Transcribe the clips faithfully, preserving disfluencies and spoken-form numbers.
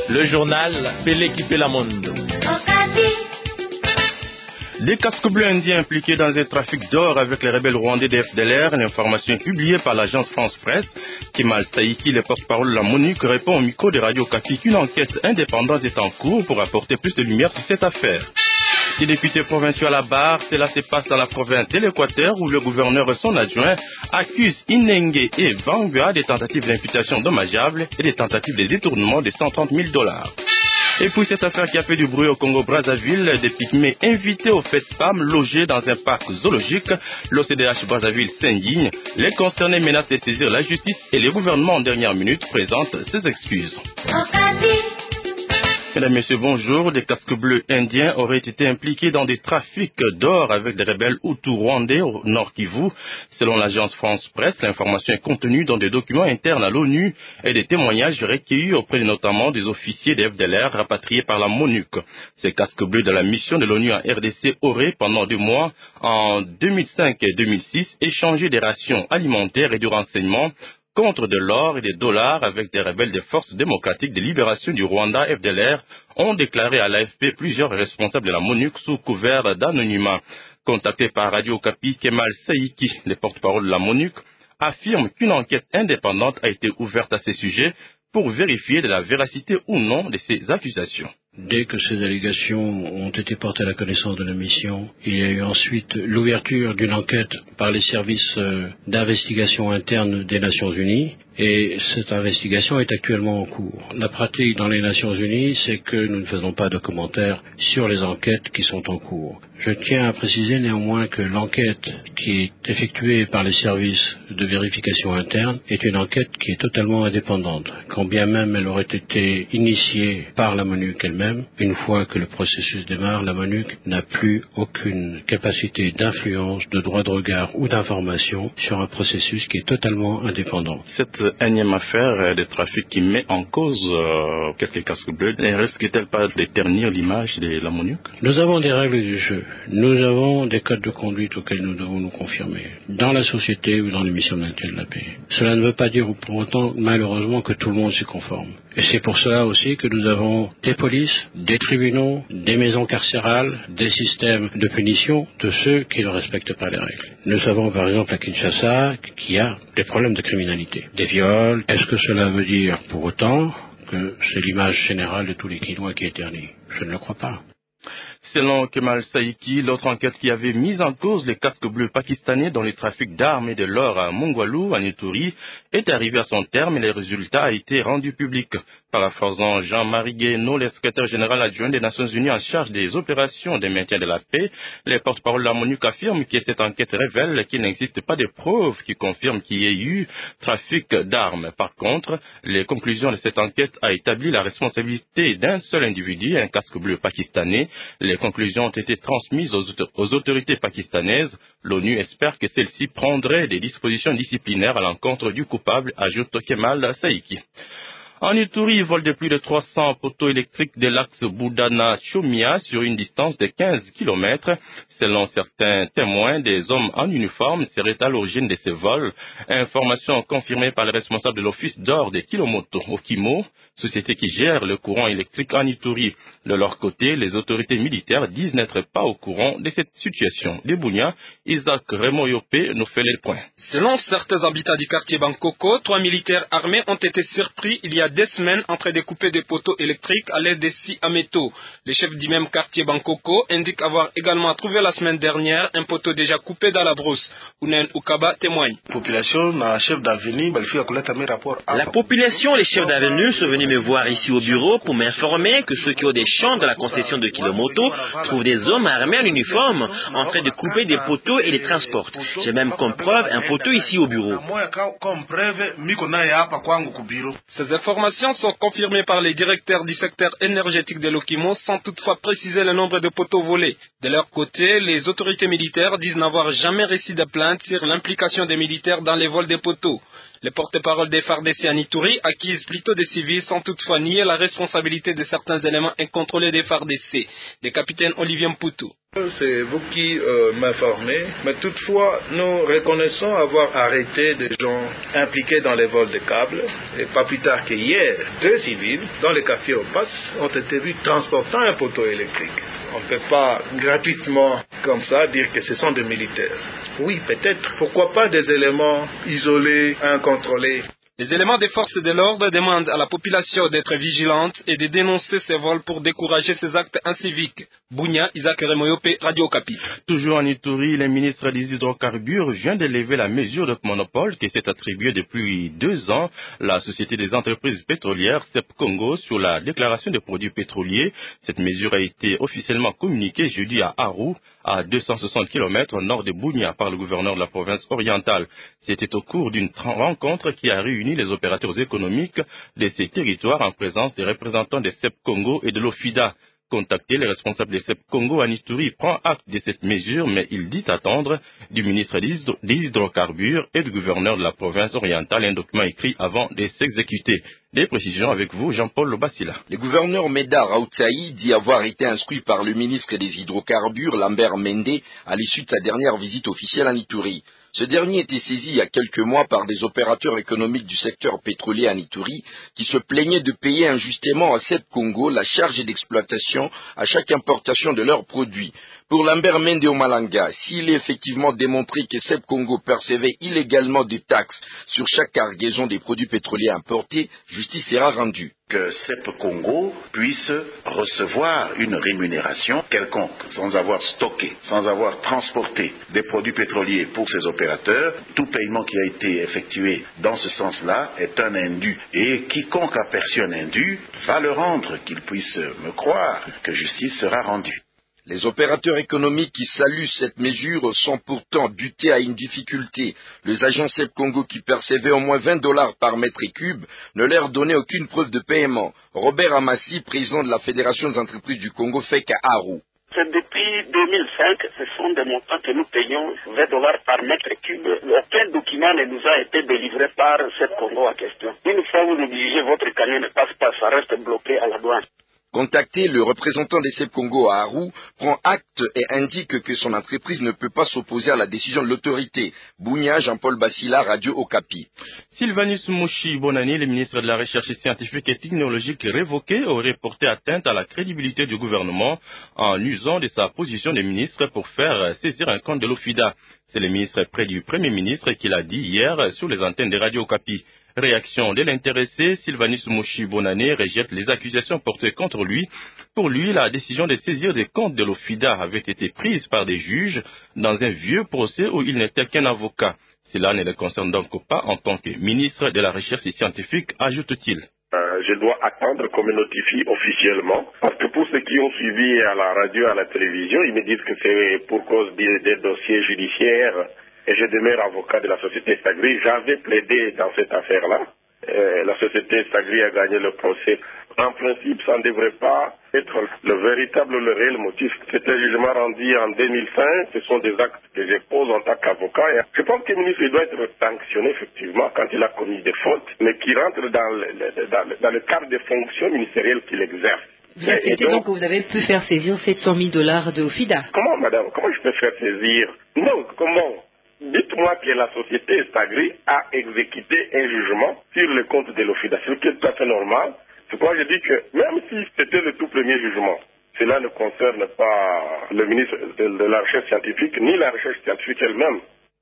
Le journal Pelé qui fait la monde. Des casques bleus indiens impliqués dans un trafic d'or avec les rebelles rwandais des F D L R, l'information est publiée par l'agence France Presse. Kemal Saïki, le porte-parole de la MONUC, répond au micro de Radio Okapi qu'une enquête indépendante est en cours pour apporter plus de lumière sur cette affaire. Les députés provinciaux à la barre, cela se passe dans la province de l'Équateur où le gouverneur et son adjoint accusent Inenge et Vangua des tentatives d'imputation dommageables et des tentatives de détournement de cent trente mille dollars. Et puis cette affaire qui a fait du bruit au Congo-Brazzaville, des pygmées invités au FESPAM logés dans un parc zoologique, l'O C D H Brazzaville s'indigne, les concernés menacent de saisir la justice et le gouvernement en dernière minute présente ses excuses. Mesdames, Messieurs, bonjour. Des casques bleus indiens auraient été impliqués dans des trafics d'or avec des rebelles hutus rwandais au Nord Kivu. Selon l'agence France Presse, l'information est contenue dans des documents internes à l'ONU et des témoignages recueillis auprès notamment des officiers des F D L R rapatriés par la MONUC. Ces casques bleus de la mission de l'ONU en R D C auraient, pendant deux mois, en deux mille cinq et deux mille six, échangé des rations alimentaires et du renseignement contre de l'or et des dollars avec des rebelles des forces démocratiques de libération du Rwanda F D L R, ont déclaré à l'A F P plusieurs responsables de la MONUC sous couvert d'anonymat. Contacté par Radio Okapi, Kemal Saïki, le porte-parole de la MONUC, affirme qu'une enquête indépendante a été ouverte à ces sujets pour vérifier de la véracité ou non de ces accusations. Dès que ces allégations ont été portées à la connaissance de la mission, il y a eu ensuite l'ouverture d'une enquête par les services d'investigation interne des Nations Unies, et cette investigation est actuellement en cours. La pratique dans les Nations Unies, c'est que nous ne faisons pas de commentaires sur les enquêtes qui sont en cours. Je tiens à préciser néanmoins que l'enquête qui est effectuée par les services de vérification interne est une enquête qui est totalement indépendante, quand bien même elle aurait été initiée par la MONUC elle-même. Une fois que le processus démarre, la MONUC n'a plus aucune capacité d'influence, de droit de regard ou d'information sur un processus qui est totalement indépendant. Cette énième affaire de trafic qui met en cause euh, quelques casques bleus, ne risque-t-elle pas de ternir l'image de la MONUC? Nous avons des règles du jeu. Nous avons des codes de conduite auxquels nous devons nous confirmer, dans la société ou dans les missions de maintien de la paix. Cela ne veut pas dire pour autant, malheureusement, que tout le monde s'y conforme. Et c'est pour cela aussi que nous avons des polices, des tribunaux, des maisons carcérales, des systèmes de punition de ceux qui ne respectent pas les règles. Nous savons par exemple à Kinshasa qu'il y a des problèmes de criminalité, des viols. Est-ce que cela veut dire pour autant que c'est l'image générale de tous les Kinois qui est ternie? Je ne le crois pas. Selon Kemal Saïki, l'autre enquête qui avait mis en cause les casques bleus pakistanais dans le trafic d'armes et de l'or à Mongwalu, à Ituri, est arrivée à son terme et les résultats ont été rendus publics. Paraphrasant Jean-Marie Guénaud, le secrétaire général adjoint des Nations Unies en charge des opérations de maintien de la paix, les porte-parole de la MONUC affirment que cette enquête révèle qu'il n'existe pas de preuves qui confirment qu'il y ait eu trafic d'armes. Par contre, les conclusions de cette enquête ont établi la responsabilité d'un seul individu, un casque bleu pakistanais. Les conclusions ont été transmises aux, aux autorités pakistanaises. L'ONU espère que celles-ci prendraient des dispositions disciplinaires à l'encontre du coupable, ajoute Kemal Saïki. En Ituri, vol de plus de trois cents poteaux électriques de l'axe Boudana-Chomia sur une distance de quinze kilomètres. Selon certains témoins, des hommes en uniforme seraient à l'origine de ces vols. Information confirmée par le responsable de l'office d'or de Kilomoto, Okimo, société qui gère le courant électrique en Ituri. De leur côté, les autorités militaires disent n'être pas au courant de cette situation. De Bounia, Isaac Remoyopé nous fait le point. Selon certains habitants du quartier Bangkoko, trois militaires armés ont été surpris il y a des semaines en train de couper des poteaux électriques à l'aide des scies à métaux. Le chef du même quartier Bangkoko indique avoir également trouvé la semaine dernière un poteau déjà coupé dans la brousse. Unen Ukaba témoigne. La population et les chefs d'avenue sont venus me voir ici au bureau pour m'informer que ceux qui ont des champs dans la concession de Kilomoto trouvent des hommes armés en uniforme en train de couper des poteaux et les transportent. J'ai même comme preuve un poteau ici au bureau. Ces informations sont confirmées par les directeurs du secteur énergétique de l'Okimo sans toutefois préciser le nombre de poteaux volés. De leur côté, les autorités militaires disent n'avoir jamais reçu de plainte sur l'implication des militaires dans les vols des poteaux. Les porte-parole des F A R D C en Ituri accusent plutôt des civils sans toutefois nier la responsabilité de certains éléments incontrôlés des F A R D C. Le capitaine Olivier Mputu. C'est vous qui euh, m'informez, mais toutefois, nous reconnaissons avoir arrêté des gens impliqués dans les vols de câbles. Et pas plus tard qu'hier, deux civils, dans le quartier Opas, ont été vus transportant un poteau électrique. On ne peut pas gratuitement, comme ça, dire que ce sont des militaires. Oui, peut-être. Pourquoi pas des éléments isolés, incontrôlés. Les éléments des forces de l'ordre demandent à la population d'être vigilante et de dénoncer ces vols pour décourager ces actes inciviques. Bounia, Isaac Remoyope, Radio Okapi. Toujours en Ituri, le ministre des Hydrocarbures vient de lever la mesure de monopole qui s'est attribuée depuis deux ans la Société des entreprises pétrolières C E P Congo sur la déclaration des produits pétroliers. Cette mesure a été officiellement communiquée jeudi à Aru, à deux cent soixante kilomètres au nord de Bounia, par le gouverneur de la province orientale. C'était au cours d'une rencontre qui a réuni les opérateurs économiques de ces territoires en présence des représentants des C E P Congo et de l'OFIDA. Contacté, le responsable des C E P Congo en Ituri prend acte de cette mesure, mais il dit attendre du ministre des Hydrocarbures et du gouverneur de la province orientale un document écrit avant de s'exécuter. Des précisions avec vous, Jean-Paul Lobassila. Le gouverneur Meda Raoutaï dit avoir été instruit par le ministre des Hydrocarbures, Lambert Mende, à l'issue de sa dernière visite officielle en Ituri. Ce dernier était saisi il y a quelques mois par des opérateurs économiques du secteur pétrolier en Ituri qui se plaignaient de payer injustement à C E P Congo la charge d'exploitation à chaque importation de leurs produits. Pour Lambert Mende Omalanga, s'il est effectivement démontré que C E P Congo percevait illégalement des taxes sur chaque cargaison des produits pétroliers importés, justice sera rendue. Que C E P Congo puisse recevoir une rémunération quelconque, sans avoir stocké, sans avoir transporté des produits pétroliers pour ses opérateurs. Tout paiement qui a été effectué dans ce sens-là est un indu. Et quiconque aperçut un indu va le rendre, qu'il puisse me croire que justice sera rendue. Les opérateurs économiques qui saluent cette mesure sont pourtant butés à une difficulté. Les agents C E P Congo qui percevaient au moins vingt dollars par mètre cube ne leur donnaient aucune preuve de paiement. Robert Amassi, président de la Fédération des entreprises du Congo, fait qu'à Aru. C'est depuis deux mille cinq, ce sont des montants que nous payons vingt dollars par mètre cube. Aucun document ne nous a été délivré par C E P Congo en question. Une fois vous négligez, votre camion ne passe pas, ça reste bloqué à la douane. Contacté, le représentant des C E P Congo à Aru prend acte et indique que son entreprise ne peut pas s'opposer à la décision de l'autorité. Bounia, Jean-Paul Bassila, Radio Okapi. Sylvanus Mouchi Bonani, le ministre de la Recherche scientifique et technologique révoqué, aurait porté atteinte à la crédibilité du gouvernement en usant de sa position de ministre pour faire saisir un compte de l'OFIDA. C'est le ministre près du Premier ministre qui l'a dit hier sur les antennes de Radio Okapi. Réaction de l'intéressé, Sylvanus Mouchi Bonani rejette les accusations portées contre lui. Pour lui, la décision de saisir des comptes de l'OFIDA avait été prise par des juges dans un vieux procès où il n'était qu'un avocat. Cela ne le concerne donc pas en tant que ministre de la Recherche scientifique, ajoute-t-il. Euh, je dois attendre qu'on me notifie officiellement, parce que pour ceux qui ont suivi à la radio, à la télévision, ils me disent que c'est pour cause des, des dossiers judiciaires. Et je demeure avocat de la société Sagri. J'avais plaidé dans cette affaire-là. Euh, la société Sagri a gagné le procès. En principe, ça ne devrait pas être le véritable, le réel motif. C'était un jugement rendu en deux mille cinq. Ce sont des actes que je pose en tant qu'avocat. Et je pense que le ministre doit être sanctionné, effectivement, quand il a commis des fautes, mais qui rentre dans le, dans le, dans le cadre des fonctions ministérielles qu'il exerce. Vous acceptez donc, donc que vous avez pu faire saisir sept cent mille dollars de OFIDA? Comment, madame? Comment je peux faire saisir? Non, comment? Dites-moi que la société Sagri a exécuté un jugement sur le compte de l'OFIDA, ce qui est tout à fait normal. C'est pourquoi je dis que même si c'était le tout premier jugement, cela ne concerne pas le ministre de la Recherche scientifique, ni la recherche scientifique elle-même.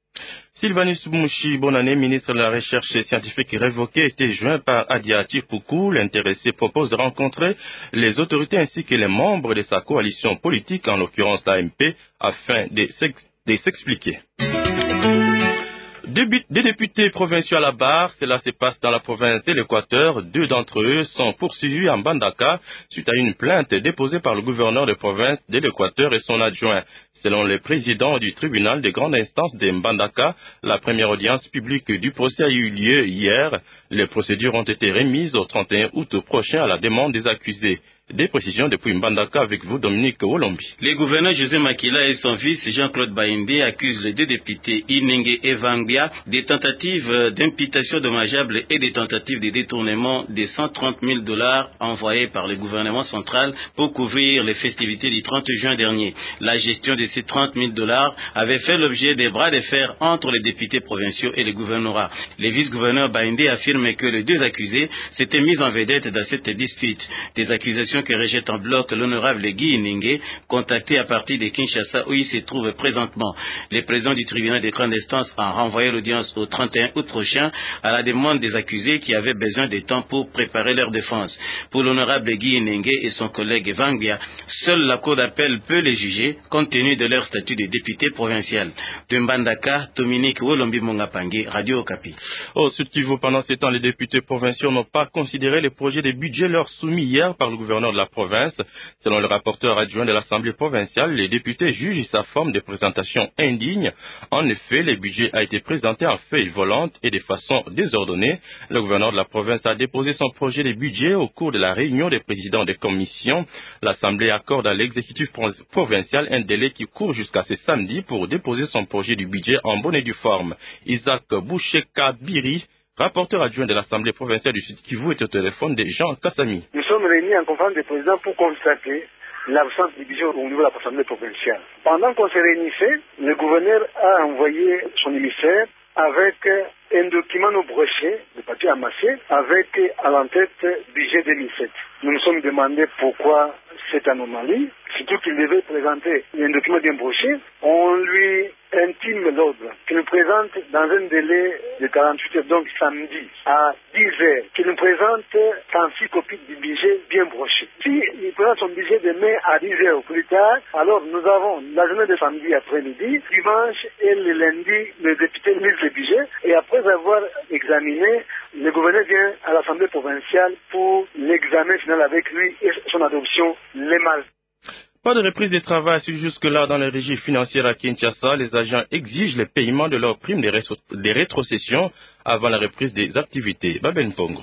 Sylvanus Mouchi Bonani, ministre de la Recherche scientifique révoqué, était joint par Adiati Poukou. L'intéressé propose de rencontrer les autorités ainsi que les membres de sa coalition politique, en l'occurrence l'A M P, afin de s'expliquer. Deux, deux députés provinciaux à la barre, cela se passe dans la province de l'Équateur. Deux d'entre eux sont poursuivis en Mbandaka suite à une plainte déposée par le gouverneur de province de l'Équateur et son adjoint. Selon le président du tribunal de grande instance de Mbandaka, la première audience publique du procès a eu lieu hier. Les procédures ont été remises au trente et un août prochain à la demande des accusés. Des précisions depuis Mbandaka avec vous, Dominique Wolombi. Le gouverneur José Makila et son fils Jean-Claude Baïndé accusent les deux députés Inenge et Vangbia des tentatives d'imputation dommageable et des tentatives de détournement des cent trente mille dollars envoyés par le gouvernement central pour couvrir les festivités du trente juin dernier. La gestion de ces trente mille dollars avait fait l'objet des bras de fer entre les députés provinciaux et le gouvernorat. Le vice-gouverneur Baïndé affirme que les deux accusés s'étaient mis en vedette dans cette dispute. Des accusations que rejette en bloc l'honorable Guy Inenge, contacté à partir de Kinshasa où il se trouve présentement. Le président du tribunal de grande instance a renvoyé l'audience au trente et un août prochain à la demande des accusés qui avaient besoin de temps pour préparer leur défense. Pour l'honorable Guy Inenge et son collègue Vangbia, seule la cour d'appel peut les juger compte tenu de leur statut de député provincial. De Mbandaka, Dominique Wolombi Mongapangi, Radio Okapi. Au Sud Kivu, pendant ces temps, les députés provinciaux n'ont pas considéré les projets de budget leur soumis hier par le gouverneur de la province. Selon le rapporteur adjoint de l'Assemblée provinciale, les députés jugent sa forme de présentation indigne. En effet, le budget a été présenté en feuille volante et de façon désordonnée. Le gouverneur de la province a déposé son projet de budget au cours de la réunion des présidents des commissions. L'Assemblée accorde à l'exécutif provincial un délai qui court jusqu'à ce samedi pour déposer son projet du budget en bonne et due forme. Isaac Boucheka-Biri, rapporteur adjoint de l'Assemblée provinciale du Sud Kivu, est au téléphone de Jean Kassami. Nous sommes réunis en conférence des présidents pour constater l'absence de budget au niveau de l'Assemblée provinciale. Pendant qu'on se réunissait, le gouverneur a envoyé son émissaire avec un document au brochet de papier amassé avec à l'entête budget deux mille sept. Nous nous sommes demandé pourquoi cette anomalie, surtout qu'il devait présenter un document bien broché. On lui intime l'ordre qu'il nous présente dans un délai de quarante-huit heures, donc samedi à dix heures, qu'il nous présente trente-six copies du budget bien broché. Si il présente son budget demain à dix heures au plus tard, alors nous avons la journée de samedi après-midi, dimanche et le lundi, le député lit le budget et après avoir examiné, le gouverneur vient à l'Assemblée provinciale pour l'examen final avec lui et son adoption le mardi. Pas de reprise de travail jusque-là dans les régies financières à Kinshasa. Les agents exigent le paiement de leurs primes de rétrocession avant la reprise des activités. Baben Pongo.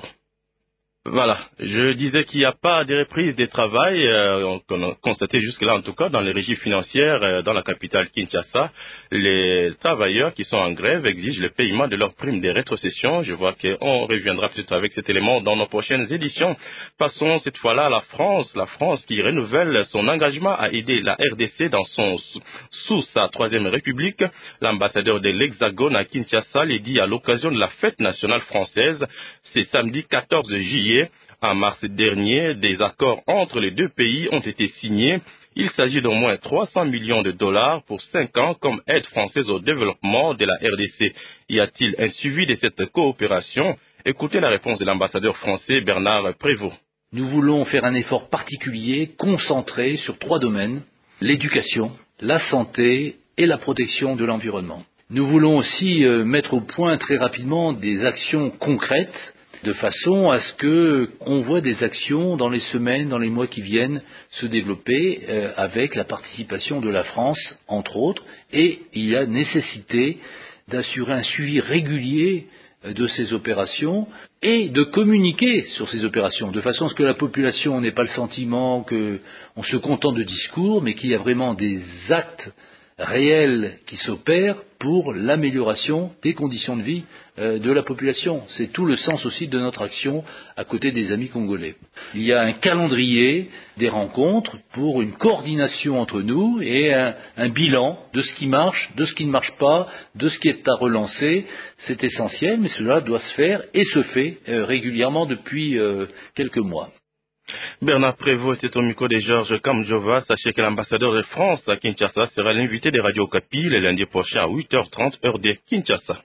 Voilà, je disais qu'il n'y a pas de reprise de travail, euh, qu'on a constaté jusque-là en tout cas dans les régies financières euh, dans la capitale Kinshasa. Les travailleurs qui sont en grève exigent le paiement de leurs primes de rétrocession. Je vois qu'on reviendra peut-être avec cet élément dans nos prochaines éditions. Passons cette fois-là à la France, la France qui renouvelle son engagement à aider la R D C dans son, sous sa troisième république. L'ambassadeur de l'Hexagone à Kinshasa l'a dit à l'occasion de la fête nationale française. C'est samedi quatorze juillet. En mars dernier, des accords entre les deux pays ont été signés. Il s'agit d'au moins trois cents millions de dollars pour cinq ans comme aide française au développement de la R D C. Y a-t-il un suivi de cette coopération? Écoutez la réponse de l'ambassadeur français Bernard Prévost. Nous voulons faire un effort particulier, concentré sur trois domaines, l'éducation, la santé et la protection de l'environnement. Nous voulons aussi euh, mettre au point très rapidement des actions concrètes de façon à ce que on voit des actions dans les semaines, dans les mois qui viennent se développer euh, avec la participation de la France, entre autres, et il y a nécessité d'assurer un suivi régulier euh, de ces opérations et de communiquer sur ces opérations, de façon à ce que la population n'ait pas le sentiment qu'on se contente de discours, mais qu'il y a vraiment des actes réels qui s'opèrent pour l'amélioration des conditions de vie euh, de la population. C'est tout le sens aussi de notre action à côté des amis congolais. Il y a un calendrier des rencontres pour une coordination entre nous et un, un bilan de ce qui marche, de ce qui ne marche pas, de ce qui est à relancer. C'est essentiel, mais cela doit se faire et se fait euh, régulièrement depuis euh, quelques mois. Bernard Prévost était au micro de Georges Kamjova. Sachez que l'ambassadeur de France à Kinshasa sera l'invité de Radio Okapi le lundi prochain à huit heures trente, heure de Kinshasa.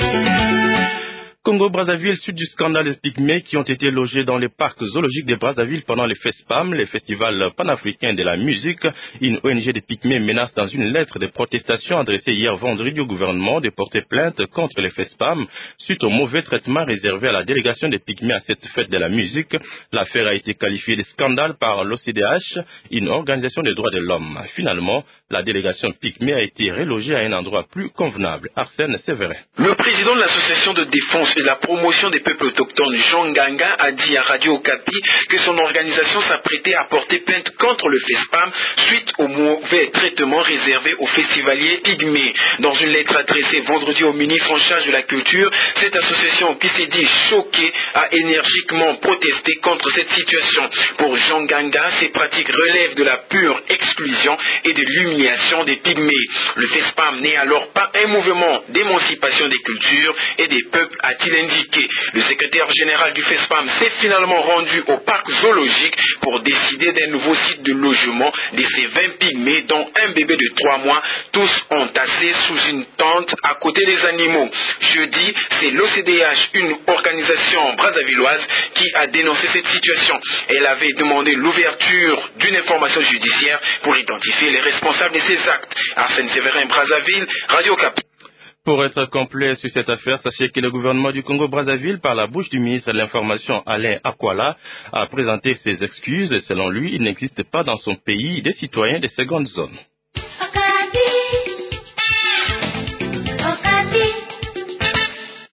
Congo-Brazzaville, suite du scandale des pygmées qui ont été logés dans les parcs zoologiques de Brazzaville pendant les FESPAM, les festivals panafricains de la musique. Une O N G des pygmées menace dans une lettre de protestation adressée hier vendredi au gouvernement de porter plainte contre les FESPAM suite au mauvais traitement réservé à la délégation des pygmées à cette fête de la musique. L'affaire a été qualifiée de scandale par l'O C D H, une organisation des droits de l'homme. Finalement, La délégation Pygmée a été relogée à un endroit plus convenable. Arsène Séverin. Le président de l'association de défense et de la promotion des peuples autochtones, Jean Ganga, a dit à Radio Okapi que son organisation s'apprêtait à porter plainte contre le FESPAM suite au mauvais traitement réservé aux festivaliers pygmées. Dans une lettre adressée vendredi au ministre en charge de la culture, cette association qui s'est dit choquée a énergiquement protesté contre cette situation. Pour Jean Ganga, ces pratiques relèvent de la pure exclusion et de l'humiliation des pygmées. Le FESPAM n'est alors pas un mouvement d'émancipation des cultures et des peuples, a-t-il indiqué. Le secrétaire général du FESPAM s'est finalement rendu au parc zoologique pour décider d'un nouveau site de logement de ces vingt pygmées, dont un bébé de trois mois, tous entassés sous une tente à côté des animaux. Jeudi, c'est l'O C D H, une organisation brazzavilloise, qui a dénoncé cette situation. Elle avait demandé l'ouverture d'une information judiciaire pour identifier les responsables de ces actes. Arsène Séverin, Brazzaville, Radio Okapi. Pour être complet sur cette affaire, sachez que le gouvernement du Congo-Brazzaville, par la bouche du ministre de l'Information Alain Akwala, a présenté ses excuses. Selon lui, il n'existe pas dans son pays des citoyens de seconde zone.